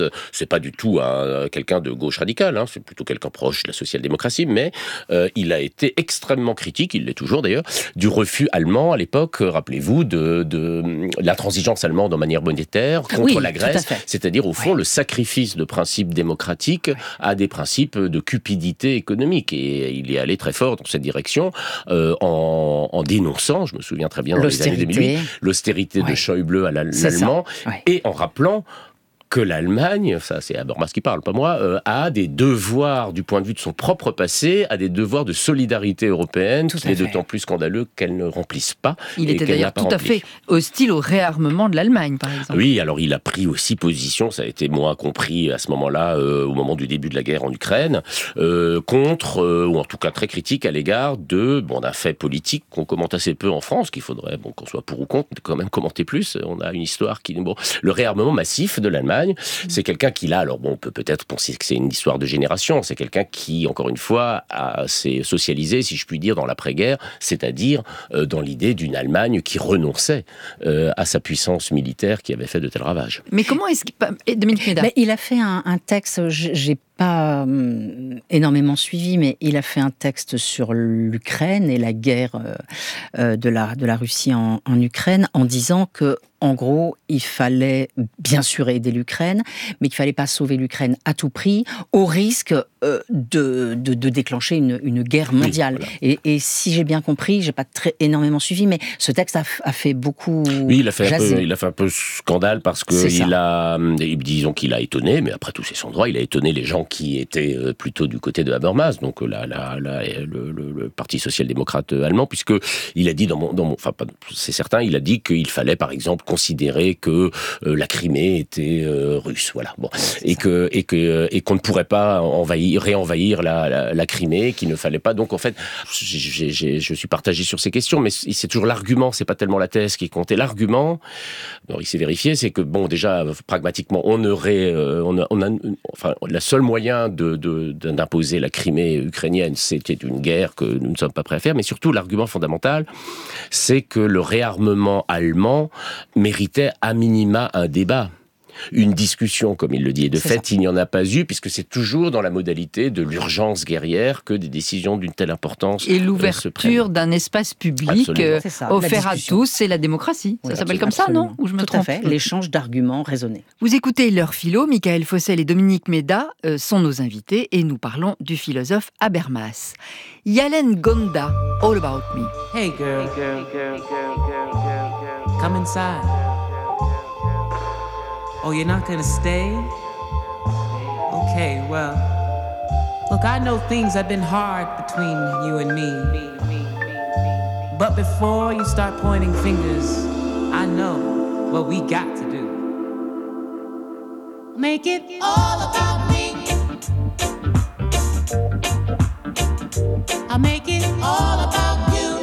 pas du tout un, quelqu'un de gauche radicale, hein, c'est plutôt quelqu'un proche de la social-démocratie, mais euh, il a été extrêmement critique, il l'est toujours d'ailleurs, du refus allemand à l'époque, rappelez-vous, de, de l'intransigeance allemande en manière monétaire contre oui, la Grèce, c'est-à-dire au fond oui. le sacrifice de principes démocratiques oui. à des principes de cupidité économique. Et il est allé très fort dans cette direction euh, en, en dénonçant, je me souviens très bien dans les années deux mille huit, l'austérité ouais. de Schäuble à l'allemand, ouais. et en rappelant que l'Allemagne, ça c'est Habermas qui parle, pas moi, euh, a des devoirs du point de vue de son propre passé, a des devoirs de solidarité européenne, tout qui est d'autant plus scandaleux qu'elle ne remplisse pas. Il était d'ailleurs tout à fait hostile au réarmement de l'Allemagne, par exemple. Oui, alors il a pris aussi position, ça a été moins compris à ce moment-là, euh, au moment du début de la guerre en Ukraine, euh, contre, euh, ou en tout cas très critique à l'égard de, bon, d'un fait politique qu'on commente assez peu en France, qu'il faudrait, bon, qu'on soit pour ou contre, quand même commenter plus. On a une histoire qui, bon, le réarmement massif de l'Allemagne. C'est quelqu'un qui, là, alors bon, on peut peut-être penser que c'est une histoire de génération, c'est quelqu'un qui, encore une fois, a, s'est socialisé, si je puis dire, dans l'après-guerre, c'est-à-dire euh, dans l'idée d'une Allemagne qui renonçait euh, à sa puissance militaire qui avait fait de tels ravages. Mais comment est-ce qu'il... Dominique Méda. Mais il a fait un, un texte, j'ai pas euh, énormément suivi, mais il a fait un texte sur l'Ukraine et la guerre euh, euh, de, la, de la Russie en, en Ukraine, en disant que en gros, il fallait bien sûr aider l'Ukraine, mais qu'il ne fallait pas sauver l'Ukraine à tout prix, au risque euh, de, de, de déclencher une, une guerre mondiale. Oui, voilà. et, et si j'ai bien compris, je n'ai pas très énormément suivi, mais ce texte a, a fait beaucoup Oui, il a fait, un peu, il a fait un peu scandale parce qu'il a, disons qu'il a étonné, mais après tout c'est son droit, il a étonné les gens qui étaient plutôt du côté de Habermas, donc la, la, la, le, le, le Parti social-démocrate allemand, puisqu'il a dit, dans mon, dans mon, enfin c'est certain, il a dit qu'il fallait par exemple considérer que euh, la Crimée était euh, russe, voilà. Bon, et que et que et qu'on ne pourrait pas envahir, réenvahir la, la, la Crimée, qu'il ne fallait pas. Donc en fait, j'ai, j'ai, je suis partagé sur ces questions, mais c'est toujours l'argument, c'est pas tellement la thèse qui comptait. L'argument, alors il s'est vérifié, c'est que bon, déjà pragmatiquement, on aurait, euh, on a, on a, enfin, le seul moyen de, de d'imposer la Crimée ukrainienne, c'était une guerre que nous ne sommes pas prêts à faire. Mais surtout, l'argument fondamental, c'est que le réarmement allemand méritait à minima un débat, une discussion, comme il le dit. Et de c'est fait, ça. Il n'y en a pas eu, puisque c'est toujours dans la modalité de l'urgence guerrière que des décisions d'une telle importance et l'ouverture euh, d'un espace public euh, ça, offert à tous, c'est la démocratie. Oui, ça s'appelle comme absolument. Ça, non? Ou je me Tout trompe? à fait, l'échange d'arguments raisonnés. Vous écoutez L'heure philo, Michael Fossel et Dominique Méda euh, sont nos invités et nous parlons du philosophe Habermas. Yalen Gonda, All About Me. Hey girl, hey girl, girl, girl, girl, girl, girl. Come inside. Oh, you're not gonna stay? Okay, well, look, I know things have been hard between you and me. But before you start pointing fingers, I know what we got to do. Make it all about me. I'll make it all about you.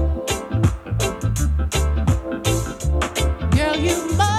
Girl, you must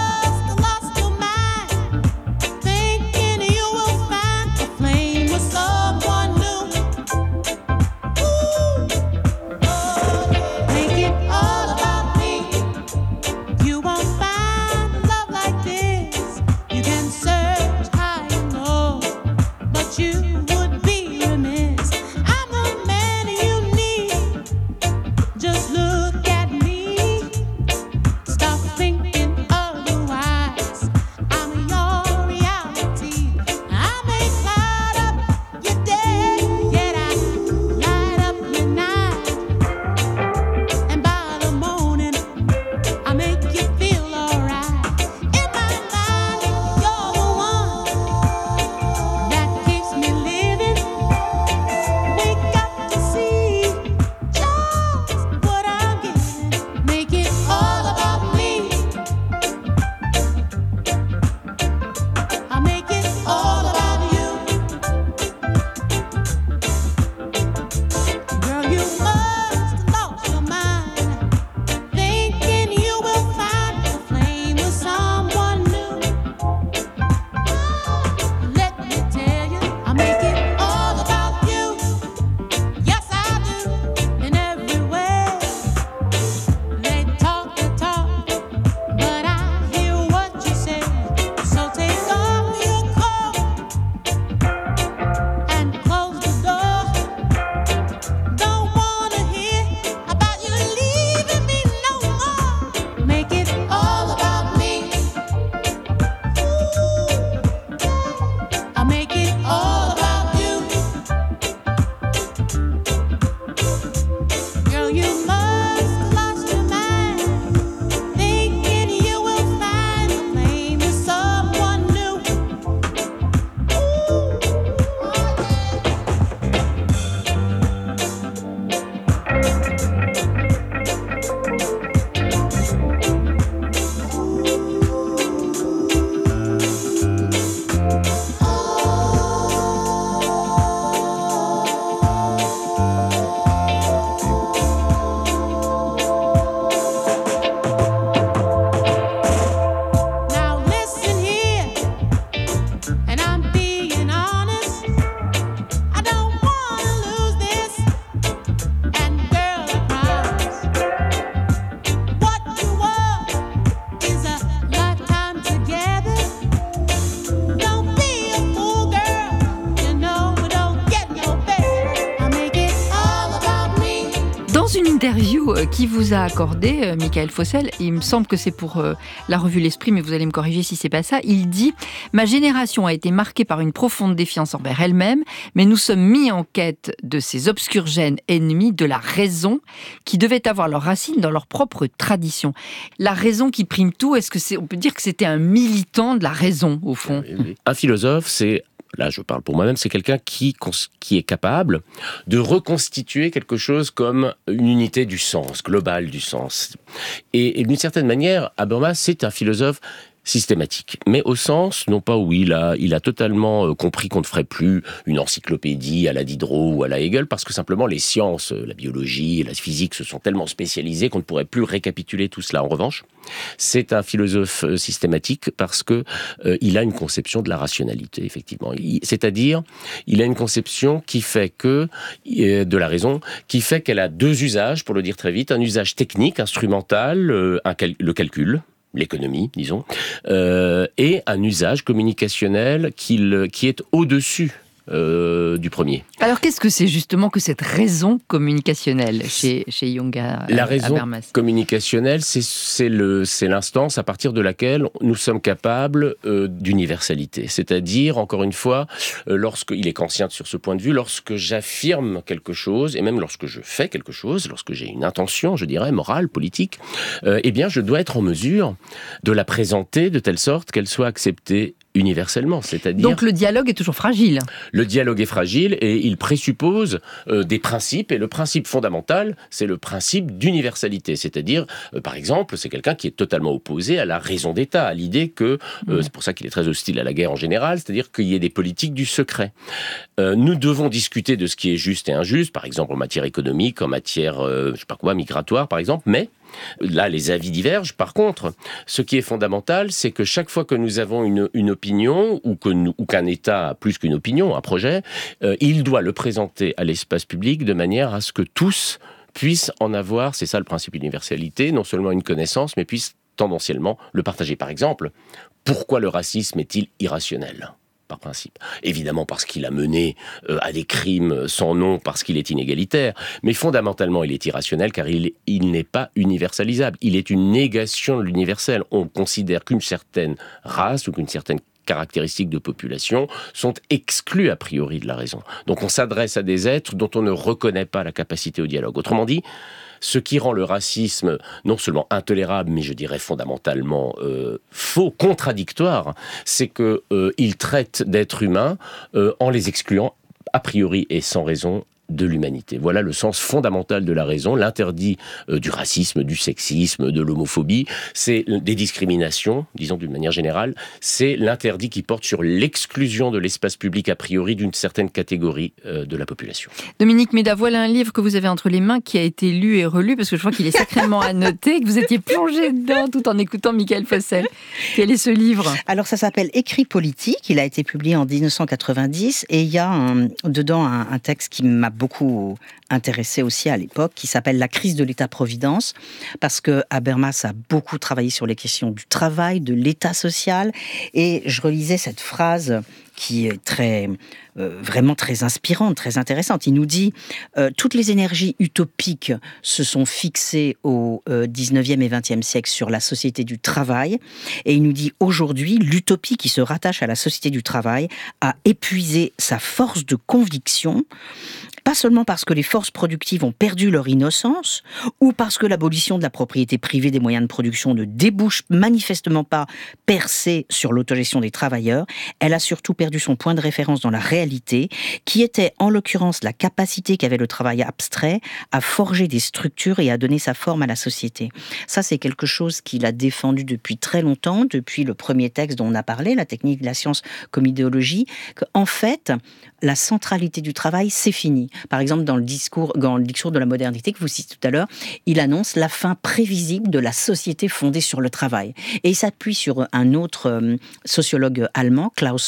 une interview qui vous a accordée, Michael Fossel, il me semble que c'est pour euh, la revue L'Esprit, mais vous allez me corriger si c'est pas ça, il dit « Ma génération a été marquée par une profonde défiance envers elle-même, mais nous sommes mis en quête de ces obscurs gènes ennemis de la raison qui devaient avoir leurs racines dans leur propre tradition. » La raison qui prime tout, est-ce que c'est, on peut dire que c'était un militant de la raison, au fond ? Oui, oui. Un philosophe, c'est... Là, je parle pour moi-même, c'est quelqu'un qui, qui est capable de reconstituer quelque chose comme une unité du sens, globale du sens. Et, et d'une certaine manière, Habermas, c'est un philosophe systématique, mais au sens, non pas où il a, il a totalement compris qu'on ne ferait plus une encyclopédie à la Diderot ou à la Hegel, parce que simplement les sciences, la biologie, la physique se sont tellement spécialisées qu'on ne pourrait plus récapituler tout cela. En revanche, c'est un philosophe systématique parce que euh, il a une conception de la rationalité, effectivement. Il, c'est-à-dire, il a une conception qui fait que, euh, de la raison, qui fait qu'elle a deux usages, pour le dire très vite, un usage technique, instrumental, euh, un cal- le calcul, l'économie, disons, euh, et un usage communicationnel qui, qui est au-dessus euh, du premier. Alors qu'est-ce que c'est justement que cette raison communicationnelle chez, chez Jung à, La raison Habermas. communicationnelle, c'est, c'est, le, c'est l'instance à partir de laquelle nous sommes capables euh, d'universalité. C'est-à-dire, encore une fois, euh, lorsqu'il est conscient sur ce point de vue, lorsque j'affirme quelque chose, et même lorsque je fais quelque chose, lorsque j'ai une intention, je dirais, morale, politique, euh, eh bien, je dois être en mesure de la présenter de telle sorte qu'elle soit acceptée universellement, c'est-à-dire... Donc le dialogue est toujours fragile. Le dialogue est fragile et il présuppose euh, des principes, et le principe fondamental, c'est le principe d'universalité, c'est-à-dire, euh, par exemple, c'est quelqu'un qui est totalement opposé à la raison d'État, à l'idée que, euh, mmh. c'est pour ça qu'il est très hostile à la guerre en général, c'est-à-dire qu'il y ait des politiques du secret. Euh, nous devons discuter de ce qui est juste et injuste, par exemple en matière économique, en matière, euh, je sais pas quoi, migratoire, par exemple, mais là, les avis divergent. Par contre, ce qui est fondamental, c'est que chaque fois que nous avons une, une opinion, ou, que nous, ou qu'un État a plus qu'une opinion, un projet, euh, il doit le présenter à l'espace public de manière à ce que tous puissent en avoir, c'est ça le principe d'universalité, non seulement une connaissance, mais puissent tendanciellement le partager. Par exemple, pourquoi le racisme est-il irrationnel ? Par principe. Évidemment parce qu'il a mené euh, à des crimes sans nom, parce qu'il est inégalitaire, mais fondamentalement il est irrationnel car il, il n'est pas universalisable. Il est une négation de l'universel. On considère qu'une certaine race ou qu'une certaine caractéristiques de population sont exclues a priori de la raison. Donc on s'adresse à des êtres dont on ne reconnaît pas la capacité au dialogue. Autrement dit, ce qui rend le racisme non seulement intolérable, mais je dirais fondamentalement euh, faux, contradictoire, c'est qu'il euh, traite d'êtres humains euh, en les excluant a priori et sans raison de l'humanité. Voilà le sens fondamental de la raison, l'interdit euh, du racisme, du sexisme, de l'homophobie, c'est des discriminations, disons d'une manière générale, c'est l'interdit qui porte sur l'exclusion de l'espace public a priori d'une certaine catégorie euh, de la population. Dominique Méda, voilà un livre que vous avez entre les mains qui a été lu et relu, parce que je vois qu'il est sacrément annoté, que vous étiez plongé dedans tout en écoutant Michael Fossel. Quel est ce livre ? Alors ça s'appelle Écrit politique, il a été publié en dix-neuf cent quatre-vingt-dix et il y a un, dedans un, un texte qui m'a beaucoup intéressé aussi à l'époque, qui s'appelle La crise de l'État-providence, parce que Habermas a beaucoup travaillé sur les questions du travail, de l'État social, et je relisais cette phrase qui est très, euh, vraiment très inspirante, très intéressante. Il nous dit euh, « Toutes les énergies utopiques se sont fixées au euh, dix-neuvième et vingtième siècle sur la société du travail. » Et il nous dit « Aujourd'hui, l'utopie qui se rattache à la société du travail a épuisé sa force de conviction, pas seulement parce que les forces productives ont perdu leur innocence, ou parce que l'abolition de la propriété privée des moyens de production ne débouche manifestement pas percée sur l'autogestion des travailleurs, elle a surtout perdu son point de référence dans la réalité, qui était en l'occurrence la capacité qu'avait le travail abstrait à forger des structures et à donner sa forme à la société. » Ça, c'est quelque chose qu'il a défendu depuis très longtemps, depuis le premier texte dont on a parlé, la technique de la science comme idéologie, qu'en fait, la centralité du travail, c'est fini. Par exemple, dans le discours, dans le discours de la modernité que vous citez tout à l'heure, il annonce la fin prévisible de la société fondée sur le travail. Et il s'appuie sur un autre euh, sociologue allemand, Klaus Hofer,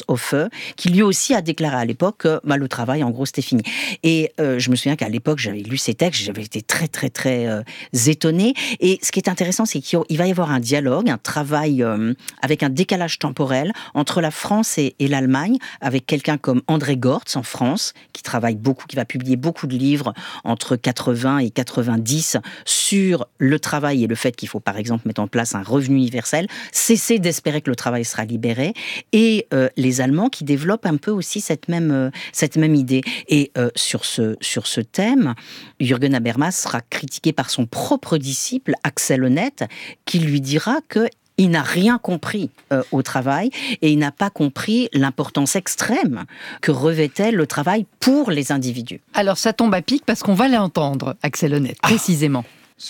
que, qui lui aussi a déclaré à l'époque que bah, le travail, en gros, c'était fini. Et euh, je me souviens qu'à l'époque, j'avais lu ces textes, j'avais été très, très, très euh, étonnée. Et ce qui est intéressant, c'est qu'il va y avoir un dialogue, un travail euh, avec un décalage temporel entre la France et, et l'Allemagne, avec quelqu'un comme André Gortz en France, qui travaille beaucoup, qui va publier beaucoup de livres entre quatre-vingts et quatre-vingt-dix sur le travail et le fait qu'il faut, par exemple, mettre en place un revenu universel, cesser d'espérer que le travail sera libéré, et euh, les Allemands qui développent un peu aussi cette même, euh, cette même idée. Et euh, sur, ce, sur ce thème, Jürgen Habermas sera critiqué par son propre disciple, Axel Honneth, qui lui dira que il n'a rien compris euh, au travail et il n'a pas compris l'importance extrême que revêtait le travail pour les individus. Alors ça tombe à pic parce qu'on va l'entendre, Axel Honneth, précisément.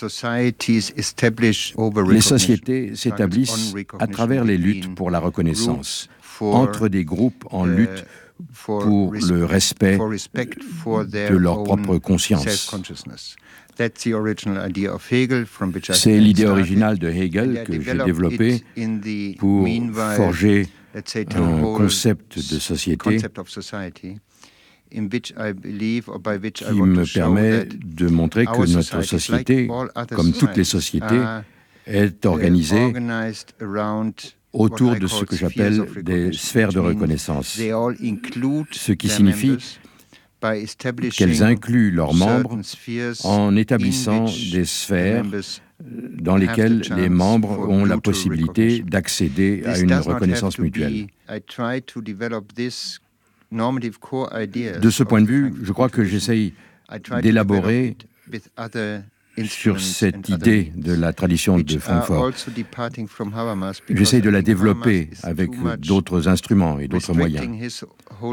Les sociétés s'établissent à travers les luttes pour la reconnaissance, entre des groupes en lutte pour le respect de leur propre conscience. C'est l'idée originale de Hegel que j'ai développée pour forger un concept de société qui me permet de montrer que notre société, comme toutes les sociétés, est organisée autour de ce que j'appelle des sphères de reconnaissance, ce qui signifie qu'elles incluent leurs membres en établissant des sphères dans lesquelles les membres ont la possibilité d'accéder à une reconnaissance mutuelle. De ce point de vue, je crois que j'essaye d'élaborer sur cette idée de la tradition de Francfort. J'essaye de la développer avec d'autres instruments et d'autres moyens.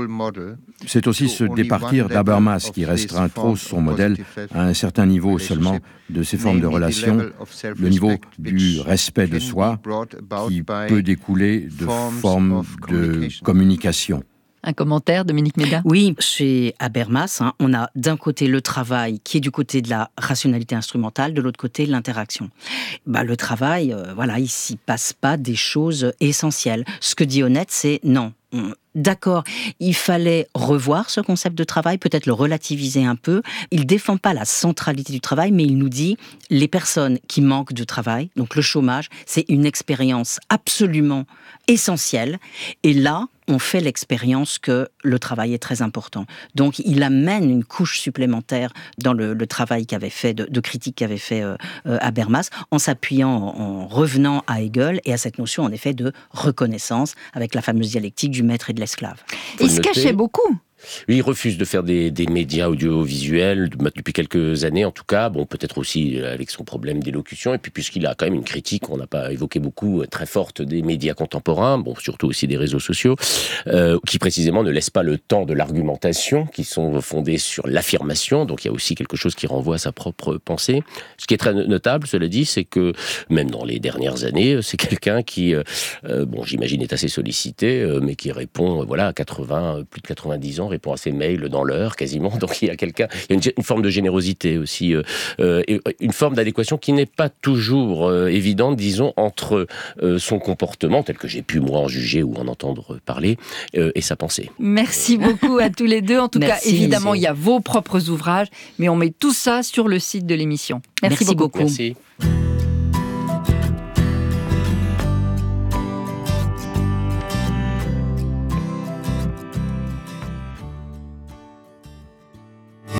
C'est aussi se départir d'Habermas qui restreint trop son modèle à un certain niveau seulement de ses formes de relations, le niveau du respect de soi qui peut découler de formes de communication. Un commentaire, Dominique Méda ? Oui, chez Habermas, hein, on a d'un côté le travail qui est du côté de la rationalité instrumentale, de l'autre côté l'interaction. Bah, le travail, euh, voilà, il s'y passe pas des choses essentielles. Ce que dit Honneth, c'est non. D'accord, il fallait revoir ce concept de travail, peut-être le relativiser un peu. Il ne défend pas la centralité du travail, mais il nous dit les personnes qui manquent de travail, donc le chômage, c'est une expérience absolument essentielle. Et là, on fait l'expérience que le travail est très important. Donc, il amène une couche supplémentaire dans le, le travail qu'avait fait, de, de critique qu'avait fait euh, euh, Habermas, en s'appuyant, en, en revenant à Hegel et à cette notion, en effet, de reconnaissance, avec la fameuse dialectique du maître et de l'esclave. Il se cachait beaucoup. Lui, il refuse de faire des, des médias audiovisuels depuis quelques années, en tout cas. Bon, peut-être aussi avec son problème d'élocution. Et puis, puisqu'il a quand même une critique, on n'a pas évoqué beaucoup, très forte des médias contemporains, bon, surtout aussi des réseaux sociaux, euh, qui précisément ne laissent pas le temps de l'argumentation, qui sont fondés sur l'affirmation. Donc, il y a aussi quelque chose qui renvoie à sa propre pensée. Ce qui est très notable, cela dit, c'est que même dans les dernières années, c'est quelqu'un qui, euh, bon, j'imagine, est assez sollicité, euh, mais qui répond, voilà, à quatre-vingts, plus de quatre-vingt-dix ans, répond à ses mails dans l'heure quasiment, donc il y a quelqu'un, il y a une, une forme de générosité aussi, euh, euh, et une forme d'adéquation qui n'est pas toujours euh, évidente, disons, entre euh, son comportement, tel que j'ai pu moi en juger ou en entendre parler, euh, et sa pensée. Merci beaucoup à tous les deux. En tout Merci, cas, évidemment, merci. il y a vos propres ouvrages, mais on met tout ça sur le site de l'émission. Merci, Merci beaucoup. beaucoup. Merci.